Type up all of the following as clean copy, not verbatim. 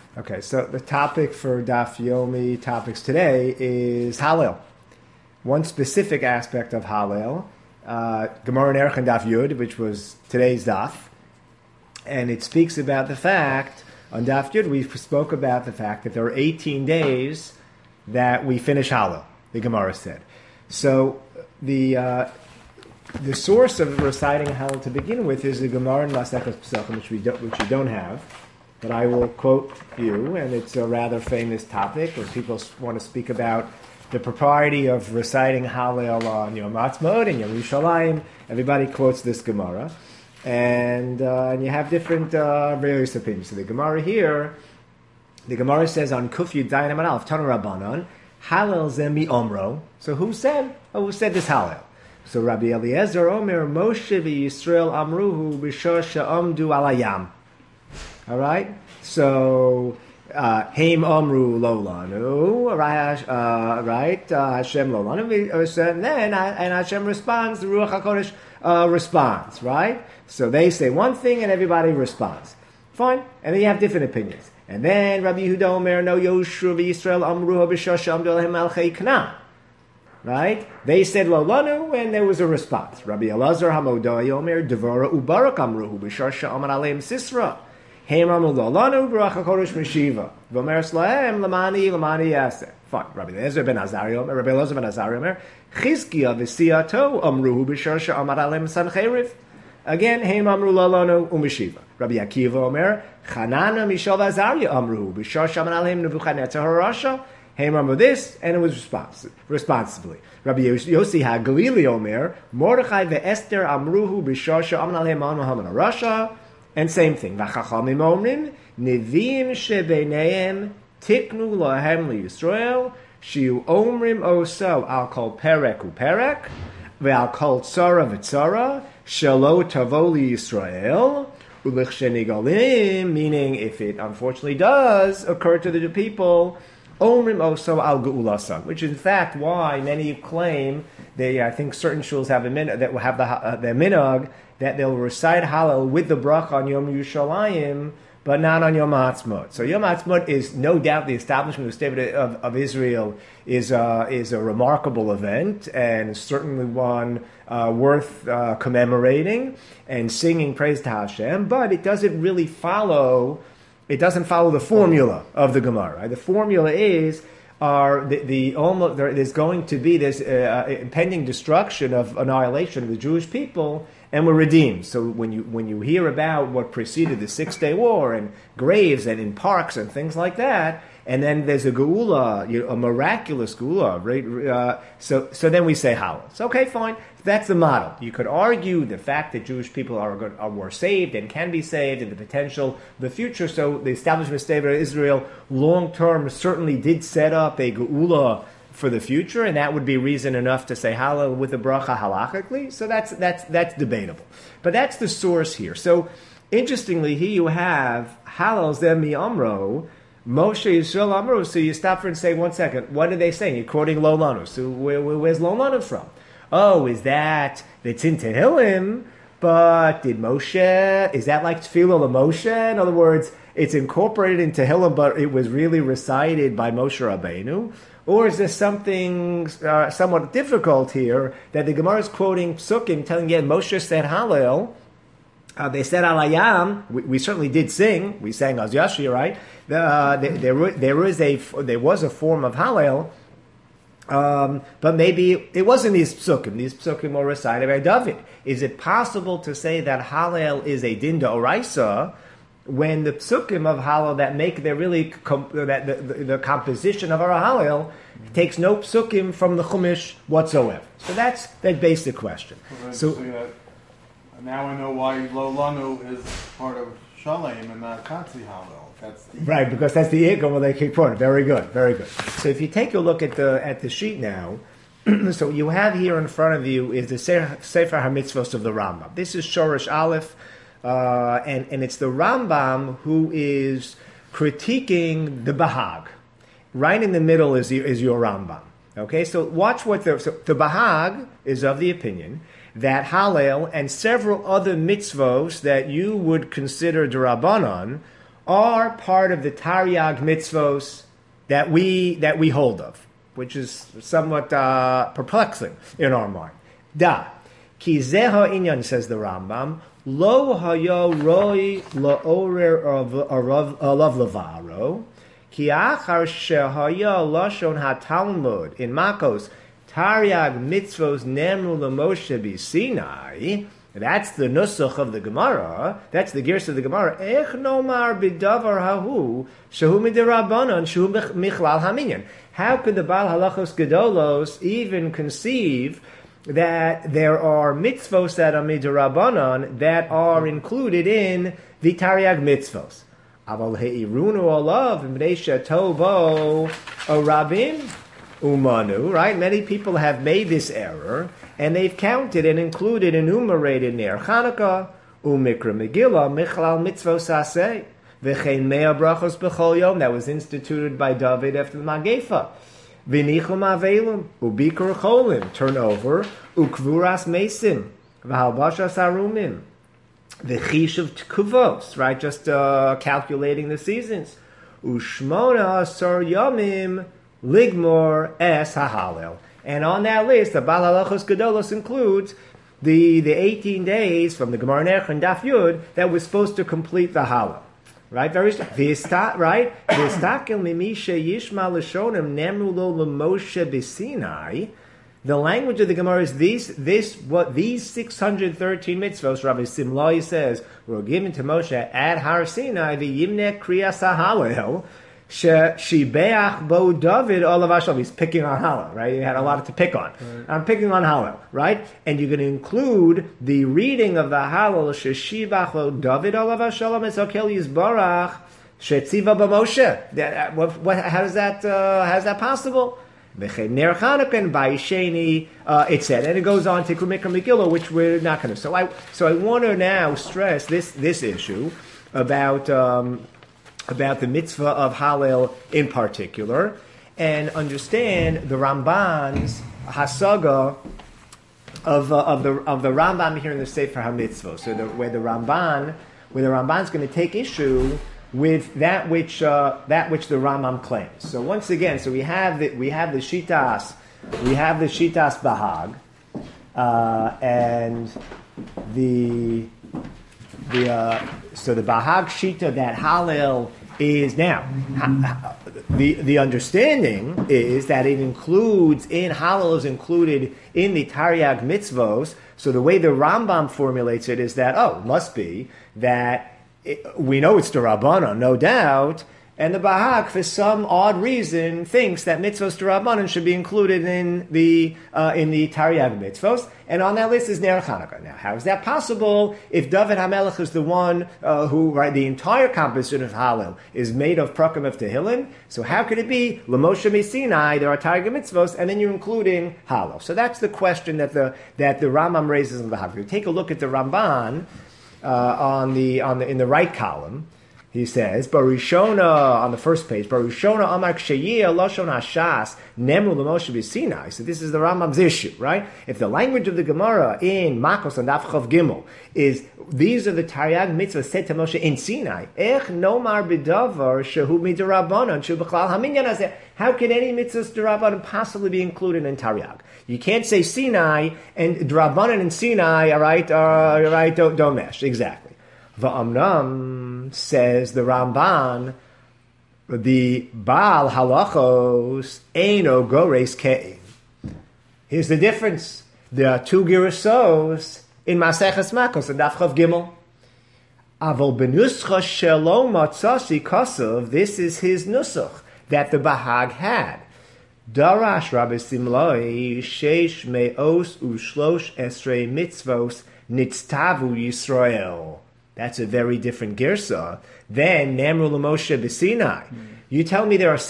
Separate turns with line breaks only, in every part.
Okay, so the topic for Daf Yomi topics today is Hallel. One specific aspect of Hallel, Gemara in Erech Daf Yud, which was today's Daf, and it speaks about the fact, on Daf Yud we spoke about the fact that there are 18 days that we finish Hallel, the Gemara said. So the source of reciting Hallel to begin with is the Gemara in Masechus Pesachim, which you don't have. But I will quote you, and it's a rather famous topic where people want to speak about the propriety of reciting Hallel on Yom Ha'atzmaut and Yom Yerushalayim. Everybody quotes this Gemara, and you have different various opinions. So the Gemara here, the Gemara says on Kuf Yud Dayan Amud Aleph Tanu Rabbanan Hallel Zemi Omro. So who said this Hallel? So Rabbi Eliezer Omer Moshe v'Yisrael Amruhu b'shor she'amdu al hayam. All right, so Haim Amru Lolanu, right? Hashem Lolanu, and Hashem responds. The Ruach Hakodesh responds, right? So they say one thing, and everybody responds. Fine, and then you have different opinions. And then Rabbi Yehuda Omer No Yoshu v'Yisrael Amru b'shor she'amdu al hayam Canaan. Right? They said Lolanu, and there was a response. Rabbi Elazar Hamodai Omer Devora Ubarak Amru b'shor she'amar aleim Sisra. Fine. Rabbi Eliezer ben Azariah Omer, Chizkiya v'siyato amruhu b'shor she'amar aleim Sancheriv. Again, Heim amru lalanu u'mishiva. Rabbi Akiva Omer, Chanana Mishav Azariah amruhu b'shor she'amar aleim Nebuchadnezzar harasha. Heim amru this, and it was responsibly. Rabbi Yossi HaGalili Omer, Mordechai ve'Esther amruhu b'shor she'amar aleim Haman harasha. And same thing. V'chachamim omrim neviim shebeineim tiknu lahem liyisrael shiu omrim oso al kol perek uperek ve'al kol tzara v'tzara shelo tavo liyisrael u'lichshenigalim, meaning if it unfortunately does occur to the people, omrim oso al geulasa, which is in fact why many claim I think certain shuls have that will have the minhag that they'll recite Hallel with the bracha on Yom Yerushalayim, but not on Yom Ha'atzmaut. So Yom Ha'atzmaut is no doubt the establishment of the state of Israel is a remarkable event, and certainly one worth commemorating and singing praise to Hashem. But it doesn't really follow. It doesn't follow the formula of the Gemara. Right? The formula is. There's going to be this impending destruction of annihilation of the Jewish people, and we're redeemed. So when you hear about what preceded the 6-day war and graves and in parks and things like that, and then there's a geula, a miraculous geula, right? So then we say Hallel. So okay, fine. That's the model. You could argue the fact that Jewish people were saved and can be saved, and the potential, the future. So the establishment state of Israel, long term, certainly did set up a geula for the future, and that would be reason enough to say Hallel with a bracha halachically. So that's debatable, but that's the source here. So interestingly, here you have Hallel Zemi Amro. Moshe Yisrael Amru. So you stop for and say, 1 second, what are they saying? You're quoting Lolanu. So where's Lolanu from? Oh, is that it's in Tehillim? But did Moshe? Is that like Tefillah Moshe? In other words, it's incorporated in Tehillim, but it was really recited by Moshe Rabbeinu. Or is there something somewhat difficult here that the Gemara is quoting Psukim, telling you Moshe said Hallel. They said Alayam. We certainly did sing. We sang Az Yashi, right? There was a form of Hallel, but maybe it wasn't these psukim. These psukim were recited by David. Is it possible to say that Hallel is a din d'oraisa when the psukim of Hallel that make the composition of our Hallel takes no psukim from the Chumash whatsoever? So that's that basic question.
Now I know why Lolanu is part of Shalem and not Katzi Hallel.
Right, because that's the Ikum they keep quoting. Very good, very good. So if you take a look at the sheet now, so you have here in front of you is the Sefer HaMitzvos of the Rambam. This is Shorish Aleph, and it's the Rambam who is critiquing the Bahag. Right in the middle is your Rambam. Okay, so watch what the Bahag is of the opinion that Hallel and several other mitzvos that you would consider d'Rabbanan are part of the Taryag mitzvos that we hold of, which is somewhat perplexing in our mind. Da, ki zeha inyan, says the Rambam, lo hayo roi la'orer alav levaro, ki achar shehaya lashon haTalmud in Makos Taryag mitzvos nemru lemoshe b'Sinai. That's the nusach of the Gemara. That's the gears of the Gemara. Ech nomar b'davar hahu shehu midirabanan shehu michlal haminyan. How could the Baal Halachos Gedolos even conceive that there are mitzvos that are midirabanan that are included in the Taryag mitzvos? Aval he'irunu olav b'nei shetovo o rabim umanu. Right? Many people have made this error. And they've counted and included and enumerated Ner Chanukah, Umikra Megillah, Michlal Mitzvos Aseh, V'chein Mea Brachos B'chol Yom, that was instituted by David after the Magefa. V'nichum Avelim, Ubikur Cholim, turn over, Ukvuras Mesim, V'halbashas Arumim, V'chish of Tkuvos, right, just calculating the seasons. Ushmona Asar Yomim, Ligmor Es HaHalel. And on that list, the Baal Halachos Gedolos includes the 18 days from the Gemara Nerech and Daf Yud that was supposed to complete the Hallel. Right? Very right? V'estakel mimisha yishma l'shonim nemru lo l'moshe b'Sinai. The language of the Gemara is these 613 mitzvos, Rabbi Simlai says, were given to Moshe at Har Sinai, v'yimne kriyas ha'halel, Shibeach bo David olav Hashem. He's picking on Hallel, right? He had a lot to pick on. Right. I'm picking on Hallel, right? And you're going to include the reading of the Hallel, Sheshibach bo David olav Hashem, esokel yizbarach, shetziva b'Moshe. How is that possible? Ner Chanukah and Bayisheni, it said, and it goes on to Mikra Megillah, which we're not going to. So I want to now stress this issue about the mitzvah of Hallel in particular, and understand the Ramban's hasaga of the Rambam here in the Sefer HaMitzvah. So where the Ramban's going to take issue with that which the Rambam claims. So once again, we have the Shitas Bahag, and so the Bahag Shita that Hallel is now. The understanding is that Hallel is included in the Taryag mitzvos. So the way the Rambam formulates it is that, it must be that we know it's the Rabbanan, no doubt, and the Bahag, for some odd reason, thinks that mitzvos to Rabbanan should be included in the Taryag mitzvos, and on that list is Ner Chanukah. Now, how is that possible if David HaMelech is the one who, right, the entire composition of Hallel is made of Prakim of Tehillim? So how could it be L'Moshe Sinai, there are Taryag mitzvos, and then you're including Hallel? So that's the question that the Rambam raises in the Bahag. If you take a look at the Ramban in the right column, he says, Barishona, on the first page, Barishona Amar Ksheyia Lashon Hashas Nemru L'Moshe B'Sinai. So this is the Rambam's issue, right? If the language of the Gemara in Makos and Daf Chav Gimel is, these are the Taryag mitzvahs said to Moshe in Sinai, Ech Nomar B'Davar Shehu Mid'Rabbanan Shehu B'Chlal Haminyan Hazeh. How can any mitzvahs d'Rabbanan possibly be included in Taryag? You can't say Sinai and d'Rabbanan and Sinai, all right, don't mesh. Exactly. Va'amnam, says the Ramban, the Baal Halachos Eino Gores Ke'im. Here's the difference. There are two Girusos in Maseches Makos and Daf Chav Gimel. Avol benuscha shelo matzasi kasav. This is his nusach that the Bahag had. Darash Rabbi Simlai sheish me'os ushlosh esrei mitzvos nitztavu Yisrael. That's a very different girsa than Nemru L'Moshe B'Sinai. You tell me there are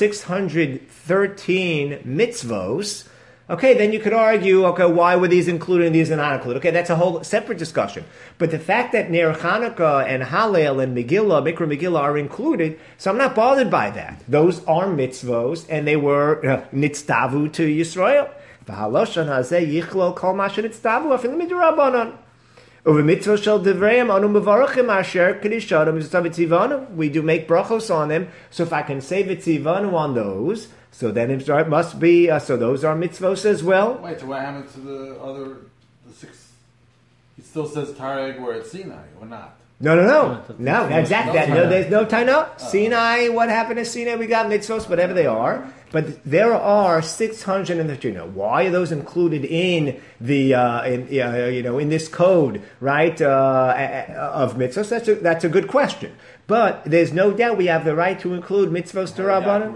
613 mitzvos. Okay, then you could argue, why were these included and these are not included? Okay, that's a whole separate discussion. But the fact that Ner Chanukah and Hallel and Megillah, Mikra Megillah are included, so I'm not bothered by that. Those are mitzvos, and they were nitztavu to Yisrael. V'haloshan hazeh yichlol kol ma shenitztavu afil midrabanan. Over mitzvah shel divrayim anu mevarachim asher kedishadam mitzvah. We do make brachos on them. So if I can say v'tzivanu on those, so then it must be. So those are mitzvos as well.
Wait, so what happened to the 6? He still says Tareg where it's Sinai or not?
No, exactly. No, there's no Taina. Sinai, what happened to Sinai? We got mitzvos, whatever they are. But there are 613. Why are those included in the in this code, right? Of mitzvos? That's a good question. But there's no doubt we have the right to include mitzvos to Rabbanan.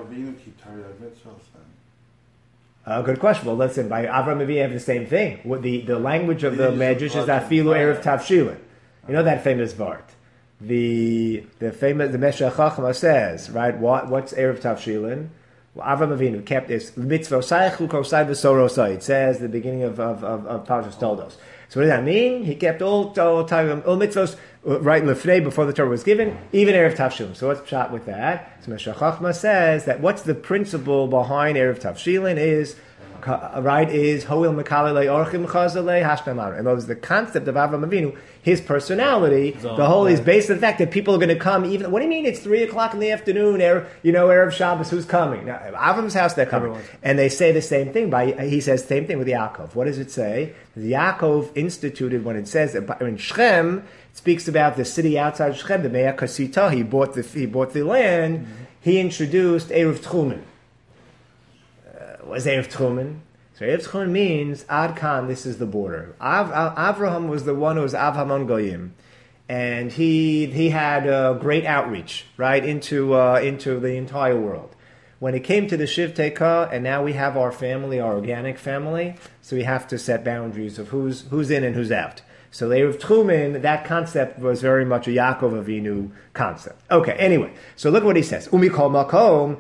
Good question. Well, listen, by Avraham Avinu have the same thing. The language of the Medrash is Afilu Erev Tavshilin. You know that famous Vart. The Meshech Chachma says, right? What's Erev Tavshilin? Well, Avraham Avinu kept this mitzvah saichu kosai v'sorosai. It says the beginning of Parashas Toldos. So what does that mean? He kept all mitzvahs right lefnei before the Torah was given, even Erev Tavshilin. So what's shot with that? So Meshech Chachma says that what's the principle behind Erev Tavshilin is hoil mekalei orchim chazalei hashtamar. In other words, the concept of Avraham Avinu, his personality, the whole is based on the fact that people are going to come. Even what do you mean? It's 3:00 in the afternoon. Erev Shabbos. Who's coming? Now, Avram's house, they're coming, and they say the same thing. He says the same thing with Yaakov. What does it say? The Yaakov instituted when it says in Shechem, it speaks about the city outside Shechem, the Mea Kasita. He bought the land. Mm-hmm. He introduced Erev Tchumen. What is Erev Tchumen? So Erev Tchumen means Ad Kan, this is the border. Avraham was the one who was Av Hamon Goyim, and he had a great outreach right into the entire world. When it came to the Shivtei Ka, and now we have our family, our organic family, so we have to set boundaries of who's in and who's out. So Erev Tchumen, that concept was very much a Yaakov Avinu concept. Okay, anyway, so look what he says. Umikol Makom.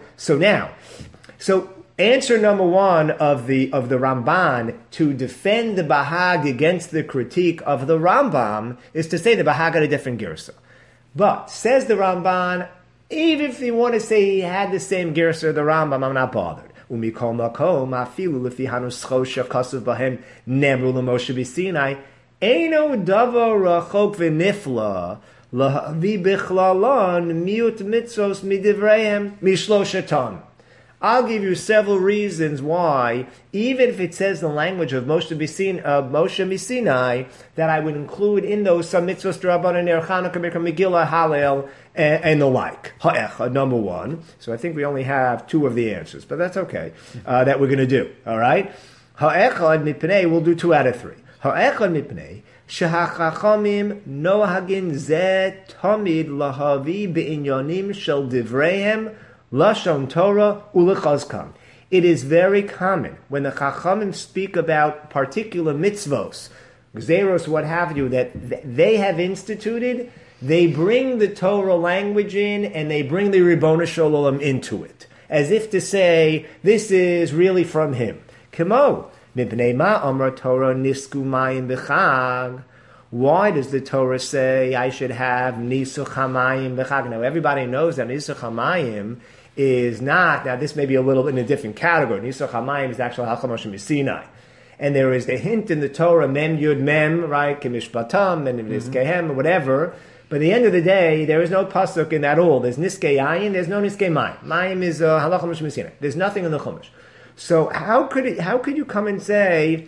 So answer number one of the Ramban to defend the Bahag against the critique of the Rambam is to say the Bahag had a different girsa. But says the Ramban, even if you want to say he had the same girsa of the Rambam, I'm not bothered. Umikol makom afilu lefi hanuscho shekasav bahem nemru l'Moshe b'Sinai eino davar rachok v'nifla lahavi bichlalan miut mitzvos midivreihem mishloshaton. I'll give you several reasons why, even if it says the language of Moshe Misinai, that I would include in those some mitzvahs d'Rabbanan, Ner Chanukah, Megillah, Hallel, and the like. Ha'echa, number one. So I think we only have 2 of the answers, but that's okay. That we're going to do. All right. Ha'echad mipnei. We'll do 2 out of 3. Ha'echad mipnei. Shehachachamim nohagin zeh tamid lahavi be'inyanim shel divreihem Lashon Torah ulechazkan. It is very common when the Chachamim speak about particular mitzvos, gzeros, what have you, that they have instituted, they bring the Torah language in and they bring the Ribono Shel Olam into it, as if to say, this is really from him. Kemo, mipnei ma amar Torah nisku mayim b'chag. Why does the Torah say I should have nisuch hamayim b'chag? Now everybody knows that nisuch hamayim is not, now this may be a little in a different category. Nisuch hamayim is actually Halcha Moshe Misinai. And there is the hint in the Torah, mem yud mem, right, kemishpatam, and niskehem, or whatever. But at the end of the day, there is no pasuk in that all. There's niskei ayin, there's no niskei mayim. Mayim is Halcha Moshe Misinai. There's nothing in the Chumash. So how could you come and say,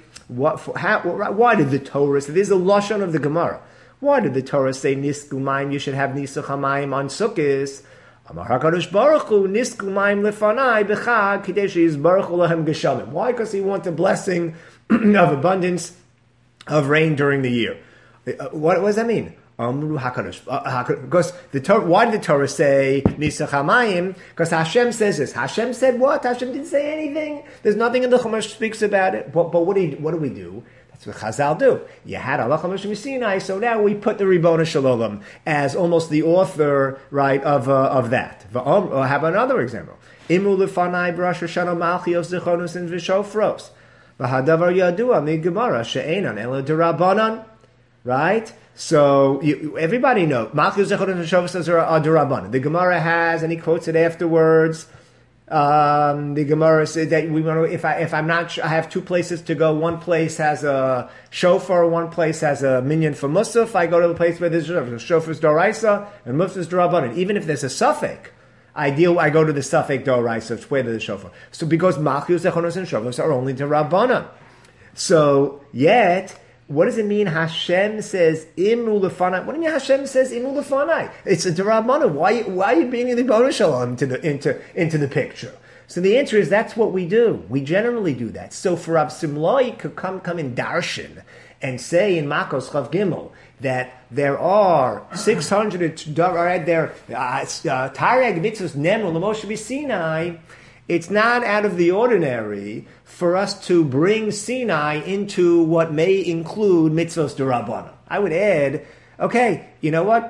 why did the Torah say, this is a lashon of the Gemara. Why did the Torah say nisku mayim, you should have nisuch hamayim on Sukkos? Amar HaKadosh Baruch Hu nisku mayim lefanai b'chag kidei sheyizbaruchu lahem geshamim. Why? Because he wants a blessing of abundance of rain during the year. What does that mean? Amru HaKadosh. Because the Torah, why did the Torah say nisuch hamayim? Because Hashem says this. Hashem said what? Hashem didn't say anything. There's nothing in the Chumash speaks about it. But what do we do? That's what Chazal do. You had Halcha Moshe Misinai, so now we put the Ribono Shel Olam as almost the author, right, of that. Or have another example. Imu lefanai b'Rosh Hashanah malchios zichronos and v'shofros. V'hadavar yadua mi-gemara she'enan ela d'Rabbanan. Right? So everybody knows malchios zichronos and v'shofros are d'Rabbanan. The Gemara has, and he quotes it afterwards, The Gemara says that we want to. If I'm not sure, I have two places to go. One place has a shofar. One place has a minyan for musaf. I go to the place where there's a shofar's doraisa and musaf's dorabanan. Even if there's a suffix, I go to the suffix doraisa, where there's a shofar. So because malchus, echonos, and shofars are only to rabbanan. So yet, what does it mean? Hashem says imnu lefanai. What do you mean Hashem says imnu lefanai? It's a derabbanan. Why are you bringing the Ribono Shel Olam into the picture? So the answer is that's what we do. We generally do that. So for Rav Simlai could come in Darshan and say in Makos Chav Gimel that there are 600 there Tareg mitzvos nemru l'Moshe b'Sinai. It's not out of the ordinary for us to bring Sinai into what may include mitzvos d'Rabbanan. I would add, okay, you know what?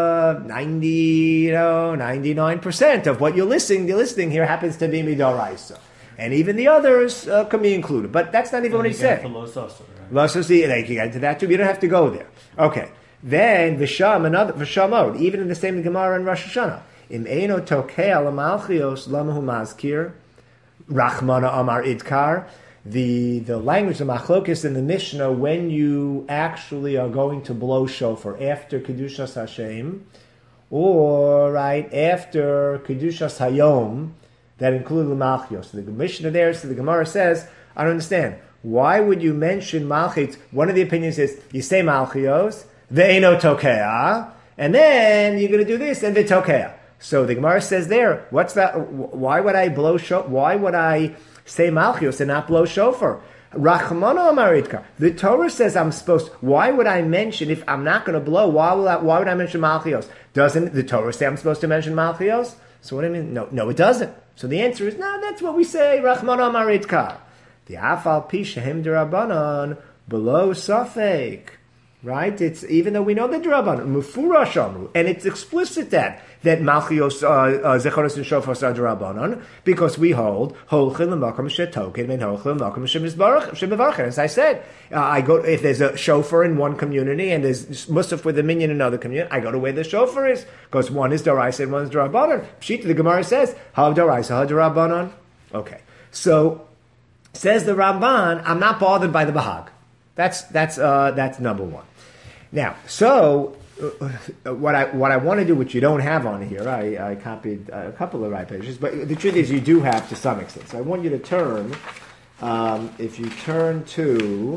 99% of what you're listing here happens to be midoraisa, and even the others can be included. But that's not even what he said. They can get into that too. You don't have to go there. Okay, then V'sham, even in the same Gemara in Rosh Hashanah. Im eino tokei al malchios lamahu mazkir rachmana amar idkar. The language of machlokes in the Mishnah, when you actually are going to blow shofar after kedushas Hashem, or right after kedushas Hayom, that include the malchios. So the Mishnah there, so the Gemara says, I don't understand. Why would you mention malchit? One of the opinions is you say malchios, ve'eino tokea, and then you're going to do this and v'tokea. So the Gemara says there, what's that? Why would I blow shofar? Why would I say malchios and not blow shofar? Rachmana amaritka. The Torah says I'm supposed. Why would I mention if I'm not going to blow? Why would I mention malchios? Doesn't the Torah say I'm supposed to mention malchios? So what do I mean? No, it doesn't. So the answer is no. That's what we say. Rachmana amaritka. The afal pi shehem derabanan below safek. Right? It's even though we know the Draban, Mufurash Amru, and it's explicit that Malchios, Zechoros and Shofar are Drabanan, because we hold Holchin l'Makam Shetokin and Holchin l'Makam Shemivarchen. As I said, I go if there's a shofar in one community and there's Musaf with a minyan in another community, I go to where the shofar is, because one is Daraisa and one is Drabanan. Pshita, the Gemara says, Ha Daraisa, Ha Drabanan. Okay, so says the Ramban, I'm not bothered by the Bahag. That's number one. Now, so what I want to do, which you don't have on here, I copied a couple of right pages, but the truth is you do have to some extent. So I want you to turn, if you turn 2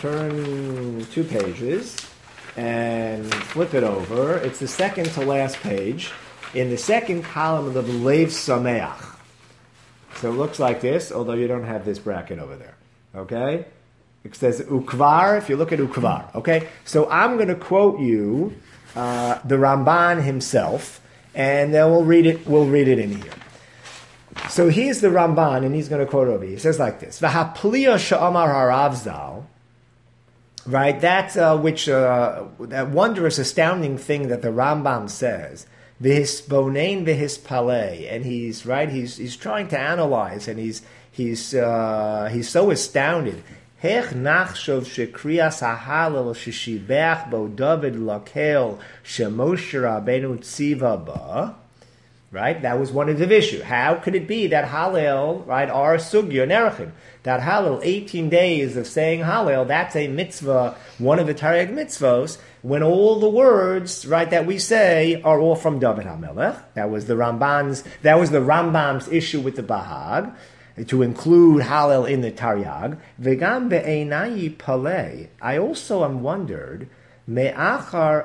pages and flip it over, it's the second to last page in the second column of the Lev Sameach. So it looks like this, although you don't have this bracket over there. Okay? It says Ukvar, if you look at Ukvar. Okay? So I'm going to quote you the Ramban himself, and then we'll read it in here. So here's the Ramban, and he's going to quote over here. He says like this: V'hapliya she'amar harav zal. Right? That's that wondrous, astounding thing that the Rambam says. V'hisbonein v'hispalei, and he's right. He's trying to analyze, and he's so astounded. Hech nachshov shekriyas hahalel sheshibach bo David lakel shemoshe Rabbeinu tziva ba. Right, that was one of the issues. How could it be that Hallel, right, our sugya nerachim, that Hallel, 18 days of saying Hallel, that's a mitzvah, one of the Taryag mitzvos, when all the words, right, that we say are all from David HaMelech. That was the Rambam's issue with the Bahag, to include Hallel in the Taryag. Vegam be'einayi palei. I also am wondered, me'amar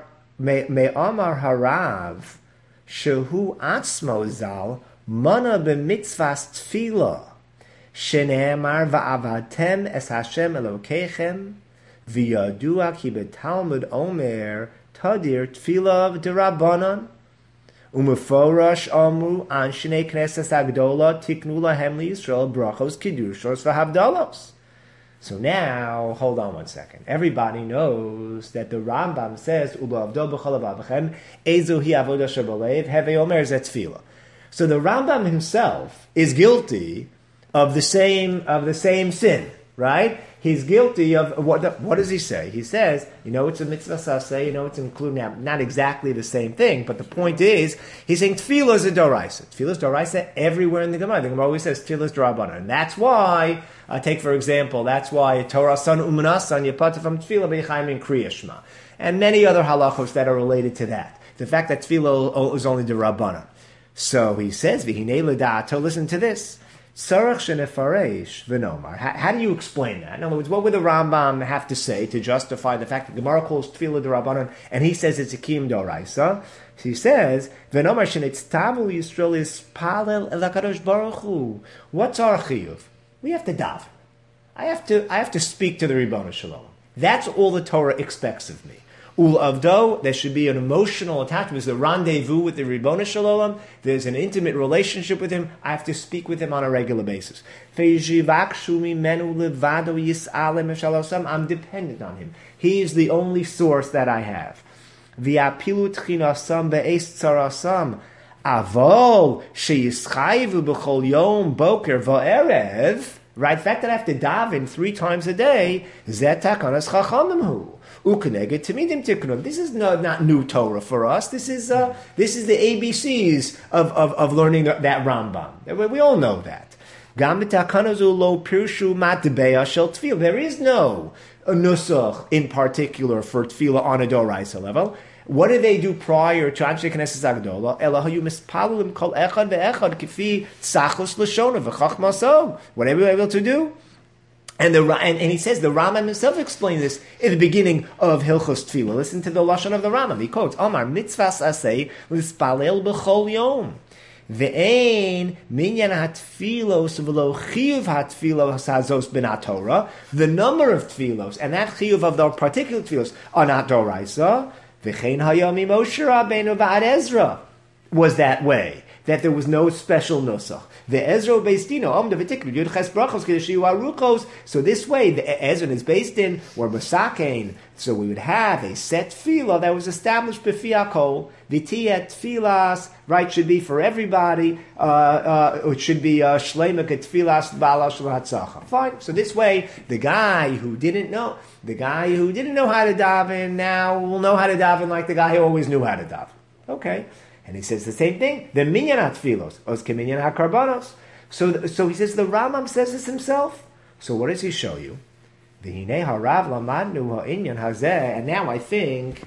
harav, Shehu atzmo zal mana b'mitzvas tefila shene'emar va'avatem es Hashem Elokechem v'yadua ki b'Talmud omer tadir tefila d'Rabbanan u'meforash amru an shnei knesses agdola tiknu lahem liYisrael brachos kiddushos v'havdalos. So now, hold on one second. Everybody knows that the Rambam says, "U'ba'avdo b'chol avavachem, ezu hi avoda shebalev, heve omer zeh tefillah." So the Rambam himself is guilty of the same sin. right? He's guilty of what does he say? He says, it's a mitzvah saseh, it's included now, not exactly the same thing, but the point is, he's saying tefillah is a doraisa. Tefillah is doraisa everywhere in the Gemara. The Gemara always says tefillah is d'Rabbanan. And that's why, take for example, that's why Torah san u'manasan yapata from tefillah b'yichayim in Kriya Shema. And many other halachos that are related to that. The fact that tefillah is only d'Rabbanan. So he says, v'hinei l'da'ato, listen to this. Sarach shenefaresh v'nomar. How do you explain that? In other words, what would the Rambam have to say to justify the fact that the Gemara calls tefillah d'Rabbanan and he says it's a kiyum d'oraisa? He says, v'nomar shenitztavu Yisrael yispalel el HaKadosh Baruch Hu. What's our chiyuv? We have to daven. I have to speak to the Ribono Shel Olam. That's all the Torah expects of me. Ul avdo, there should be an emotional attachment. There's a rendezvous with the Ribono Shel Olam. There's an intimate relationship with him. I have to speak with him on a regular basis. I'm dependent on him. He is the only source that I have. Right, the fact that I have to daven 3 times a day, this is not new Torah for us. This is the ABCs of learning that Rambam. We all know that. There is no nusach in particular for tefillah on a doraisa level. What did they do prior to Anshe Knesset Agdola? Elahu mispalulim kol echad ve'echad kifi tzachos l'shona v'chachmaso. Whatever they were able to do. And he says, the Rambam himself explained this in the beginning of Hilchos Tefillah. Listen to the Lashon of the Rambam. He quotes, Omar mitzvahs aseh l'spalel b'chol yom. Ve'ein minyan hatfilos v'lo chiyuv hatfilos hazos ben Torah. The number of tfilos and that chiyuv of the particular tfilos are not doraisa. V'chein hayom Moshe Rabbeinu v'ad Ezra was that way. That there was no special nusach. The Ezra based in so this way the Ezra is based in or Masakein. So we would have a set tefillah that was established b'fiakol. The tiyat tefillas, right, should be for everybody. It should be shleimak tefillas bala shlatzacha. Fine. So this way, the guy who didn't know how to daven now will know how to daven like the guy who always knew how to daven. Okay. And he says the same thing. The minyan hatfilos, os keminyan hakarbanos. So he says the Rambam says this himself. So what does he show you? V'hinei harav lamadnu ha'inyan hazeh. And now I think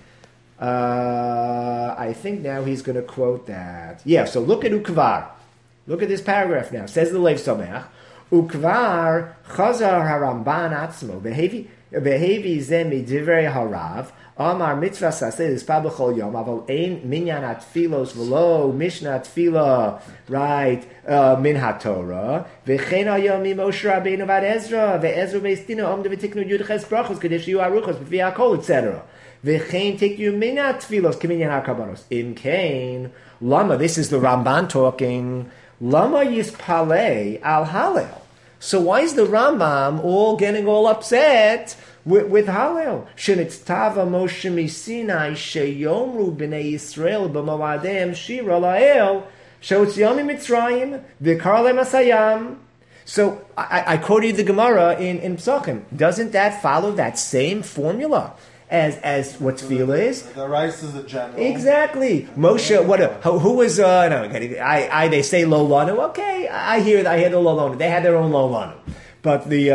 now he's going to quote that. Yeah. So look at ukvar. Look at this paragraph now. Says the Lev Someach. Ukvar chazar haramban atzmo v'hevi zeh midivrei harav. Amar mitzvah saseh l'spal b'chol yom, aval ein minyan atfilos v'lo mishnah tefillah, right, min haTorah, v'chein hayom Moshe Rabbeinu v'ad Ezra, v'Ezra beis-dino omdu v'tiknu yudches brachos, kadesh yu aruchos, v'vi hakol, etc. V'chein tikyu minyan tfilos, k'minyan ha'karbanos. In kain, lama, this is the Ramban talking, lama yispalei al halel. So why is the Rambam getting all upset with Hallel? Shenitztava Moshe Misinai sheyomru b'nei Yisrael b'moadem shira la'el she'otzioni Mitzrayim v'karlem asayam. So I quoted the Gemara in Psachim. Doesn't that follow that same formula as what tefillah is?
The rice is a general.
Exactly. Moshe, who was, they say lo lanu. Okay, I hear the lo lanu. They had their own lo lanu. But the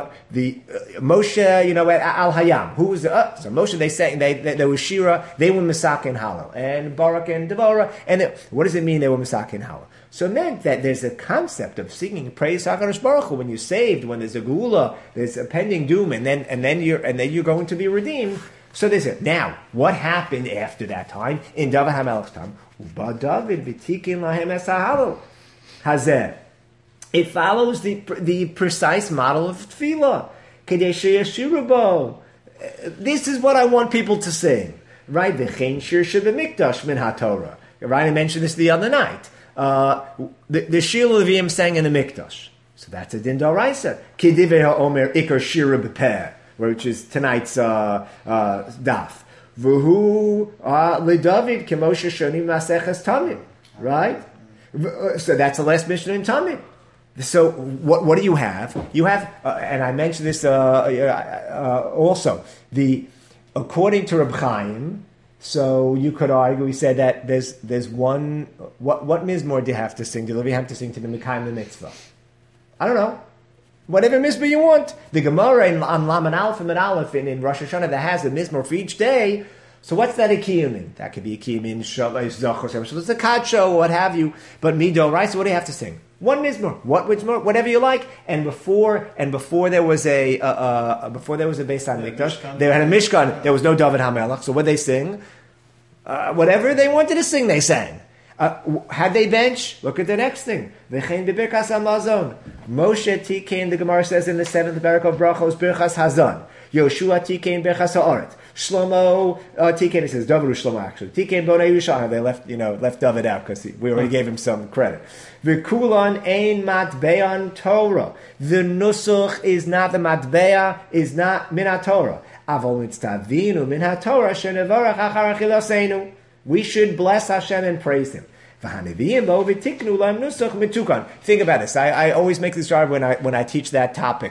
Moshe, Al Hayam, who was so Moshe? They say there was Shira. They were Misak and Halal, and Barak and Devorah. And what does it mean they were Misak and Halal? So it meant that there's a concept of singing praise HaKadosh Baruch Hu when you're saved, when there's a geula, there's a pending doom, and then you're going to be redeemed. So there's it. Now, what happened after that time in David HaMelech's time? Uba David v'tikin lahem es ha'halal hazeh. It follows the precise model of tefillah. Kedei sheyashiru bo. This is what I want people to sing, right? V'chein shir shebemikdash min haTorah. Right? I mentioned this the other night. The Shir Levim sang in the Mikdash. So that's a din d'oraisa. K'divei ha'omer ikar shira b'peh, which is tonight's daf. V'hu leDavid k'moshe shonim maseches tamim. Right? So that's the last mission in Tamim. So what do you have? You have, and I mentioned this also, according to Reb Chaim, so you could argue, we said that there's one, what mizmor do you have to sing? Do you have to sing to the Mekayim the mitzvah? I don't know. Whatever mizmor you want. The Gemara on Laman Aleph and Aleph in Rosh Hashanah that has a mizmor for each day. So what's that a kiyum in? That could be a kiyum in Zachor, it's a kadsho, or what have you. But mido, right? So what do you have to sing? One mizmor, whatever you like. And before there was a Beis Hamikdash, they had a Mishkan. There was no David HaMelech. So what they sing? Whatever they wanted to sing, they sang. Had they bench? Look at the next thing. V'chein b'birchas hamazon. Moshe tikein, the Gemara says in the 7th parak of Brachos, birchas hazon. Yoshua tikein birchas ha'aret. Shlomo tikein, it says David Shlomo actually. Tikein bonei Yerushalayim. They left David out because we already gave him some credit. V'kulan ein matbeyan Torah. The nusuch is not the matbeya, is not min ha-Torah. Avol mitztavinu min ha-Torah shenevarach achar achilaseinu. We should bless Hashem and praise Him. Think about this. I always make this drive when I teach that topic.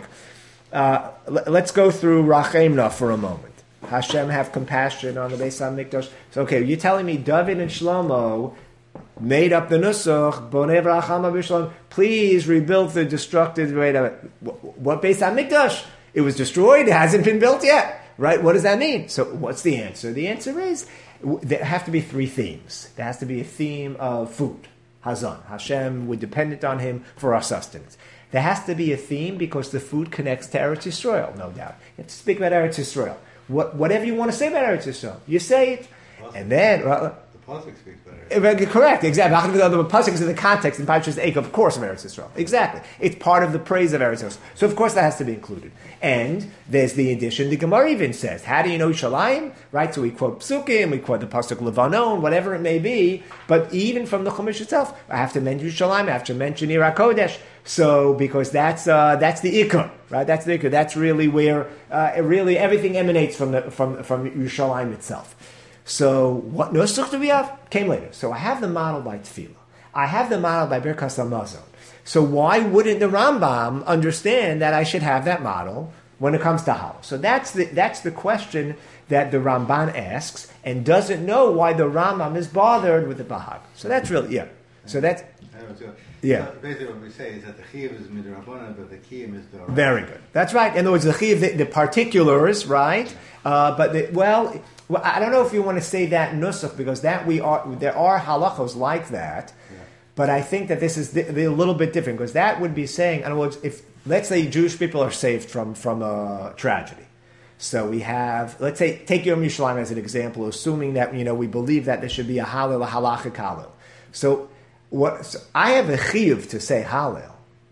Let's go through Rachemna for a moment. Hashem have compassion on the Beis Hamikdash. So, okay, you're telling me David and Shlomo made up the Nusach, Bonei Rachama B'Shalom. Please rebuild the destructed. What Beis Hamikdash? It was destroyed. It hasn't been built yet. Right? What does that mean? So, what's the answer? The answer is there have to be 3 themes. There has to be a theme of food, Hazan. Hashem, we're dependent on Him for our sustenance. There has to be a theme because the food connects to Eretz Yisrael, no doubt. You have to speak about Eretz Yisrael. Whatever you want to say about Eretz Yisrael, you say it. And then
the pasuk speaks better.
Correct, exactly. The pasuk is in the context in Parashas Eikev, of course, of Eretz Yisrael. Exactly, it's part of the praise of Eretz Yisrael. So of course that has to be included. And there's the addition. The Gemara even says, "How do you know Yerushalayim?" Right. So we quote psukim, we quote the pasuk Levanon, whatever it may be. But even from the Chumash itself, I have to mention Yerushalayim. I have to mention Ir HaKodesh. So because that's the ikar, right? That's the ikar. That's really where really everything emanates from Yerushalayim itself. So what nusach do we have? Came later. So I have the model by Tefillah. I have the model by Birkas Hamazon. So why wouldn't the Rambam understand that I should have that model when it comes to Hal? So that's the question that the Ramban asks and doesn't know why the Rambam is bothered with the Bahag. So that's really, yeah. So that's... Yeah.
So basically what we say is that the chiyuv is midrabanan, but the kiyum is the...
Very good. That's right. In other words, the chiyuv, the particulars, right? But I don't know if you want to say that nusach because there are halachos like that, but I think that this is a little bit different because that would be saying, in other words, if let's say Jewish people are saved from a tragedy, so we have, let's say, take Yom Yerushalayim as an example, assuming that we believe that there should be a halal, a halachic halal. So I have a chiyuv to say halal.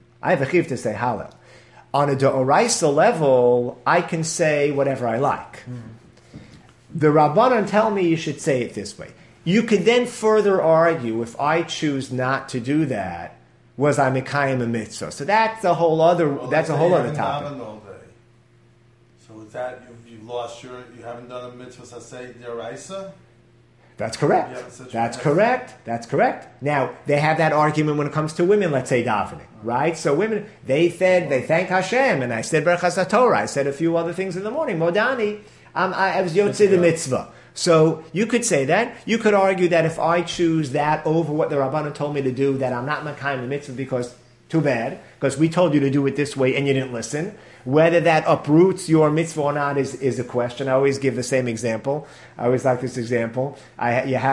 On a d'oraisa level, I can say whatever I like. The Rabbanan tell me you should say it this way. You could then further argue if I choose not to do that, was I mekayim a mitzvah? So that's a whole other topic.
All day. So is that you haven't done a mitzvah say deraisa?
That's correct. That's correct. Now, they have that argument when it comes to women, let's say davening, right? So women, they thank Hashem, and I said Berachas HaTorah, I said a few other things in the morning, Modani, I was Yotzei the mitzvah. So you could say that. You could argue that if I choose that over what the Rabbanan told me to do, that I'm not Makayim the mitzvah because, too bad, because we told you to do it this way and you didn't listen. Whether that uproots your mitzvah or not is a question. I always give the same example. I always like this example. It was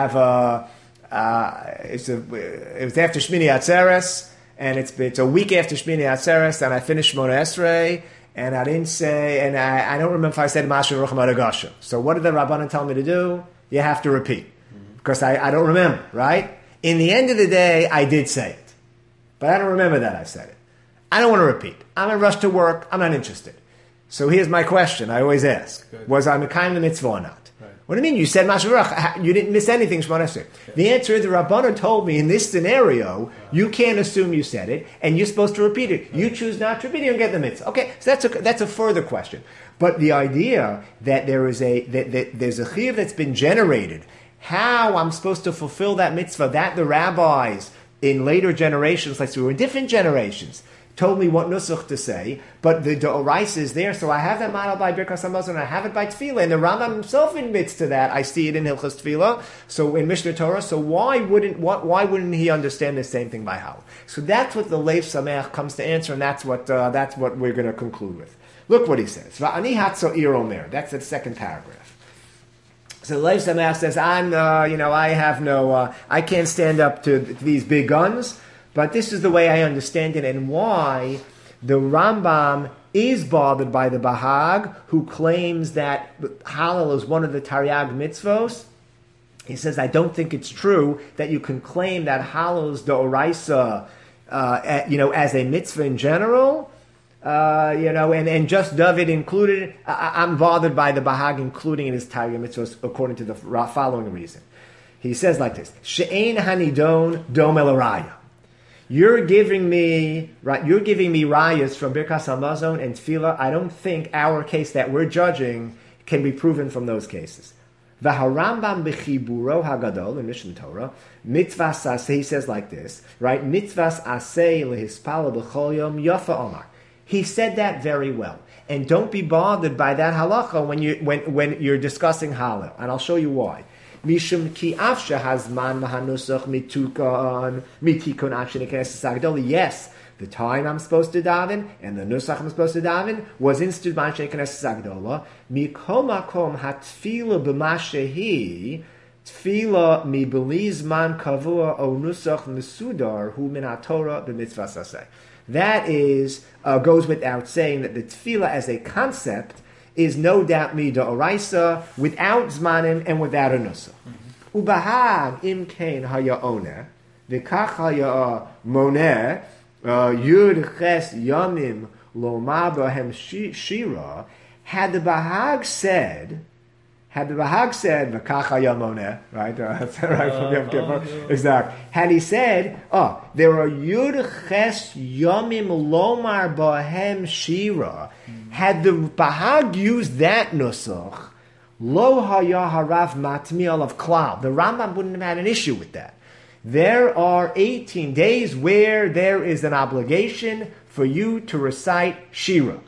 after Shmini Atzeres, and it's a week after Shmini Atzeres, and I finished Shmona Esrei, and I didn't say, and I don't remember if I said Masha Rucham Adagasha. So what did the Rabbanan tell me to do? You have to repeat. Because I don't remember, right? In the end of the day, I did say it. But I don't remember that I said it. I don't want to repeat. I'm in a rush to work. I'm not interested. So here's my question I always ask. Good. Was I Mekayim the mitzvah or not? Right. What do you mean? You said Masha Ruch. You didn't miss anything, Shemona Esrei. Okay. The answer is the Rabbanan told me in this scenario, you can't assume you said it, and you're supposed to repeat it. Right. You choose not to repeat it, you don't get the mitzvah. Okay, so that's a further question. But the idea that there's a chiyuv that's been generated, how I'm supposed to fulfill that mitzvah, that the rabbis in later generations, like so we're in different generations, told me what nusach to say, but the D'Oraisa is there, so I have that model by Birkas Hamazon, and I have it by Tefillah, and the Rambam himself admits to that. I see it in Hilchos Tefillah, so in Mishnah Torah. So why wouldn't he understand the same thing by Hal? So that's what the Lev Sameach comes to answer, and that's what we're going to conclude with. Look what he says. Va'ani hatzo ir omer. That's the second paragraph. So the Lev Sameach says, I can't stand up to these big guns. But this is the way I understand it, and why the Rambam is bothered by the Bahag, who claims that Hallel is one of the Taryag mitzvos. He says, I don't think it's true that you can claim that Hallel is the Oraisa, as a mitzvah in general, and just David included. I'm bothered by the Bahag including in his Taryag mitzvos according to the following reason. He says like this: She'ein hanidon dom el araya. You're giving me rayas from Birkas Hamazon and Tefillah. I don't think our case that we're judging can be proven from those cases. V'harambam b'chiburo hagadol in Mishnah Torah, mitzvahs aseh, he says like this, right? Mitzvahs aseh lehispala b'chol yom yafa omar. He said that very well. And don't be bothered by that halacha when you're discussing Hallel. And I'll show you why. Mishum ki afsha hazman mahanusach mitikon afshin ikenes sagdol. Yes, the time I'm supposed to daven and the nusach I'm supposed to daven was instituted by ikenes sagdola. Mikol makom hatfila b'mashehi tfila mi belizman kavua o nusach mesudar hu min haTorah b'mitzvah saseh. That is goes without saying that the tefillah as a concept is no doubt mida oraisa, without zmanim and without a nusach. Ubahag im kein haya oneh, v'kach haya moneh, yud ches yamim lomar b'hem shira. Had the Bahag said, v'kach haya moneh, right? That's right from Yom Kippur. Exactly. Had he said, there are yud ches yamim lomar b'hem shira. Had the Bahag used that nusach, lo haya harav matmiel of klal, the Rambam wouldn't have had an issue with that. There are 18 days where there is an obligation for you to recite Shira.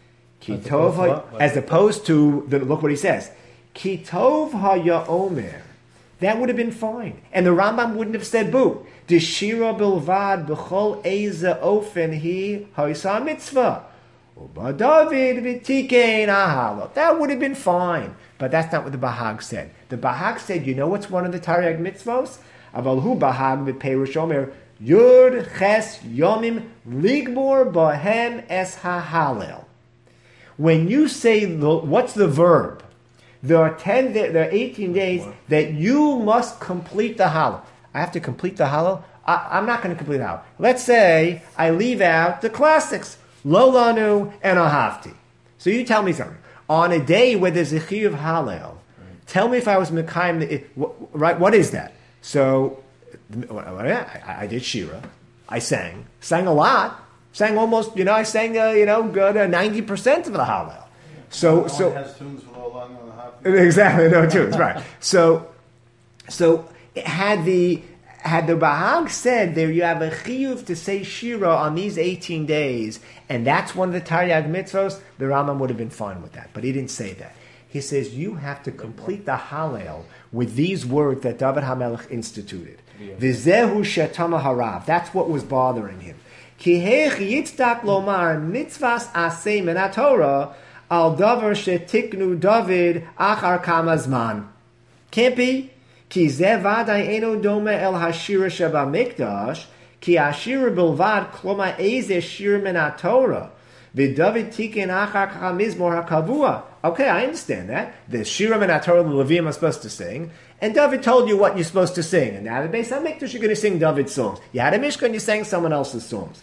As opposed to, look what he says, Kitov haya omer. That would have been fine. And the Rambam wouldn't have said boo. De Shira bilvad b'chol eza ofen hi ha'isa mitzvah. That would have been fine. But that's not what the Bahag said. The Bahag said, you know what's one of the Taryag mitzvos? Avalhu Bahag v'peirush omer Yud ches yomim ligbor bohem es ha'halel. When you say, what's the verb? There are 18 days that you must complete the Hallel. I have to complete the Hallel? I'm not going to complete the Hallel. Let's say I leave out the classics. Lo lanu and ahavti. So you tell me something. On a day where there's a chiyuv Hallel, tell me if I was mekayim, right? What is that? So I did Shira. I sang a lot. Sang almost, I sang, good 90% of the Hallel. So
has tunes for Lo lanu and ahavti.
Exactly, no tunes, right? So had the Bahag said there you have a chiyuv to say Shira on these 18 days, and that's one of the Taryag mitzvos, the Rambam would have been fine with that. But he didn't say that. He says you have to complete the Hallel with these words that David HaMelech instituted. V'zehu shetama harav. That's what was bothering him. Ki heich yitzdak lomar mitzvas aseh min haTorah al davar shetiknu David achar kama zman. Can't be. Ki ze vaday eno dome el hashira sheba mikdash, ki hashira bilvad kloma eze shir min haTorah, v'David tiken achar chamizmor hakavua. Okay, I understand that. The shira min haTorah the Levim are supposed to sing, and David told you what you're supposed to sing. And now the Beis HaMikdash you're going to sing David's songs. You had a Mishkan, you sang someone else's songs.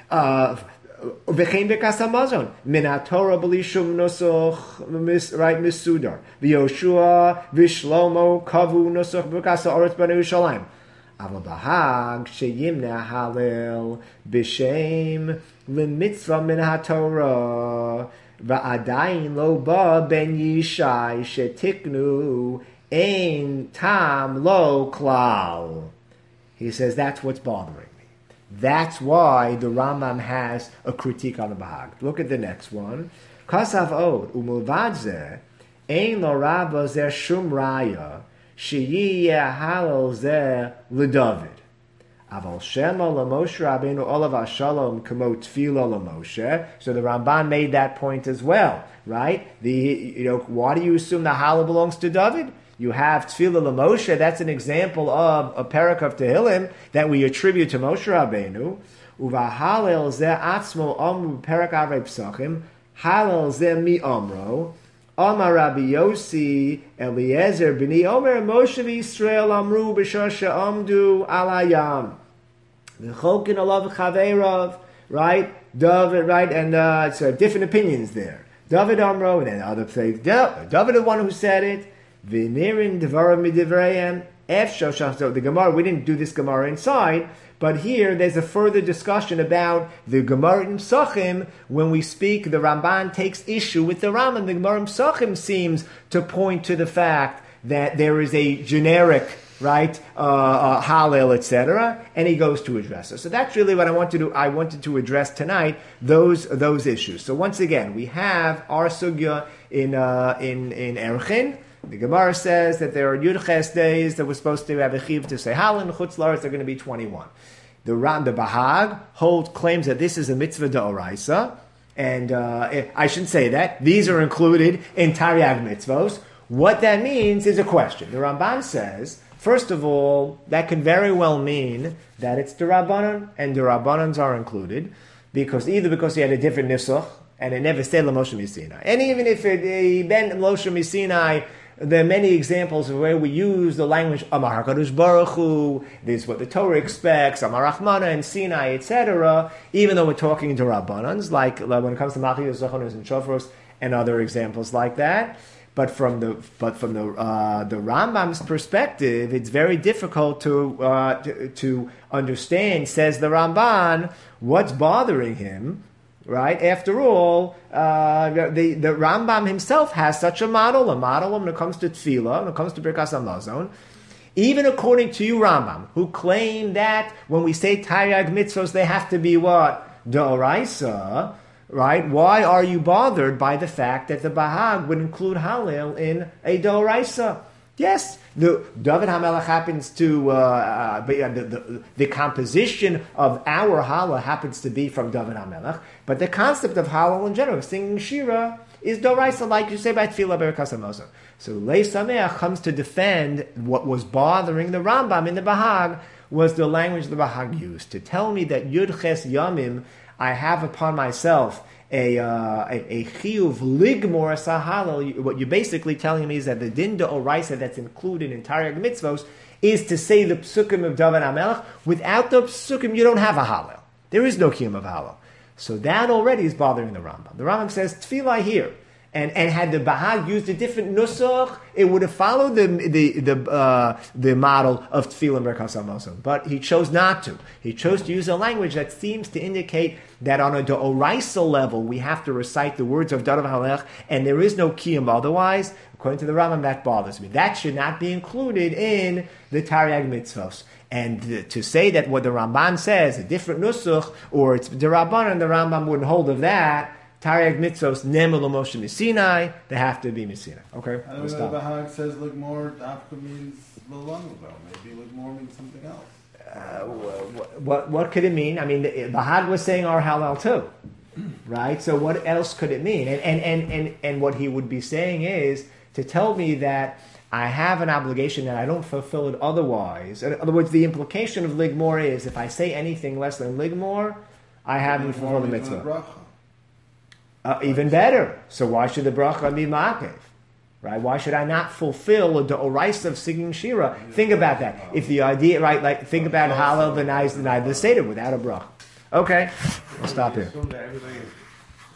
V'chein Birkas Hamazon min haTorah b'li shum nusuch right misudar v'Yoshua v'Shlomo kavu nusuch Birkas ha'aretz b'nei Yerushalayim aval Bahag sheyimna Hallel b'shem l'mitzvah min haTorah v'adayin lo ba ben Yishai shetiknu ein tam lo klal. He says, that's what's bothering me. That's why the Rambam has a critique on the Bahag. Look at the next one. Kasav od, umulvad zeh, ein lo rabba zeh shum raya, sheyiyeh halal zeh l'David. Aval shema l'Moshe Rabbeinu olav hashalom kamo tefila l'Moshe. So the Ramban made that point as well, right? Why do you assume the halal belongs to David? You have tefila l'Moshe. That's an example of a parak of Tehillim that we attribute to Moshe Rabbeinu. Uva halal zeh atzmo amru parak avei psachim. Halal zeh mi amro. Amar Rabbi Yossi Eliezer b'ni Omer Moshe v'Yisrael amru b'shasha amdu alayam v'cholkin alav chaveirav, right? David, right? And so different opinions there. David amro, and then other places. David the one who said it. V'nirin devarim midivreim efshashach. So the Gemara, we didn't do this Gemara inside. But here, there's a further discussion about the Gemara in Psachim. When we speak, the Ramban takes issue with the Rambam. The Gemara in Psachim seems to point to the fact that there is a generic, right, Hallel, etc., and he goes to address it. So that's really what I wanted to address tonight, those issues. So once again, we have our sugya in Erchin. The Gemara says that there are Yud-Ches days that we're supposed to have a chiv to say Hallel, and Chutz La'aretz are going to be 21. The Bahag claims that this is a mitzvah d'oraisa, and I shouldn't say that. These are included in Taryag mitzvos. What that means is a question. The Ramban says, first of all, that could very well mean that it's D'Rabbanan, and D'Rabbanans are included, because he had a different nisuch, and it never said L'Moshe Misinai. And even if it ben L'Moshe Misinai, there are many examples of where we use the language Amar HaKadosh Baruch Hu, this is what the Torah expects, Amar Rachmana and Sinai, etc., even though we're talking to Rabbanans, like when it comes to Machiyos, Zochanos, and Shofros, and other examples like that. But from the Rambam's perspective, it's very difficult to understand, says the Ramban, what's bothering him. Right? After all, the Rambam himself has such a model when it comes to tefillah, when it comes to Birkas Hamazon. Even according to you, Rambam, who claim that when we say Taryag mitzvos, they have to be what? D'oraisa, right? Why are you bothered by the fact that the Bahag would include Hallel in a d'oraisa? Yes, the David HaMelech happens to, the composition of our Hallel happens to be from David HaMelech, but the concept of Hallel in general, singing Shira, is d'oraisa, like you say by Tefillah Birkas Hamazon. So Lev Sameach comes to defend what was bothering the Rambam in the Bahag was the language the Bahag used, to tell me that Yud Ches Yamim, I have upon myself a chiyuv ligmor sahalal. What you're basically telling me is that the din d'oraisa that's included in Taryag mitzvos is to say the psukim of David HaMelech. Without the psukim, you don't have a halal. There is no kiyum of halal. So that already is bothering the Rambam. The Rambam says tefillah here, and had the Bahag used a different nusach, it would have followed the model of tefillah and Birkas Hamazon. But he chose not to. He chose to use a language that seems to indicate that on a d'oraisa level we have to recite the words of David HaMelech, and there is no kiyum otherwise. According to the Rambam, that bothers me. That should not be included in the Taryag mitzvos. And to say that what the Ramban says, a different nusach, or it's d'Rabbanan, the Rambam wouldn't hold of that. Taryag mitzvos nemu l'Moshe Misinai, they have to be Misinai. Okay,
I don't know. The Bahag says ligmor dafka means l'lanu though. Maybe ligmor means something else.
What could it mean? I mean, the Bahag was saying our halal too, right? So what else could it mean? And what he would be saying is to tell me that I have an obligation that I don't fulfill it otherwise. In other words, the implication of ligmor is if I say anything less than ligmor, I haven't fulfilled the mitzvah. Even better. So why should the bracha be ma'akev? Right? Why should I not fulfill the d'oraisa of singing Shira? Think about that. If the idea, right, like think about Hallel denies the Seder without a bracha. Okay, I'll stop here.
Assume that everybody is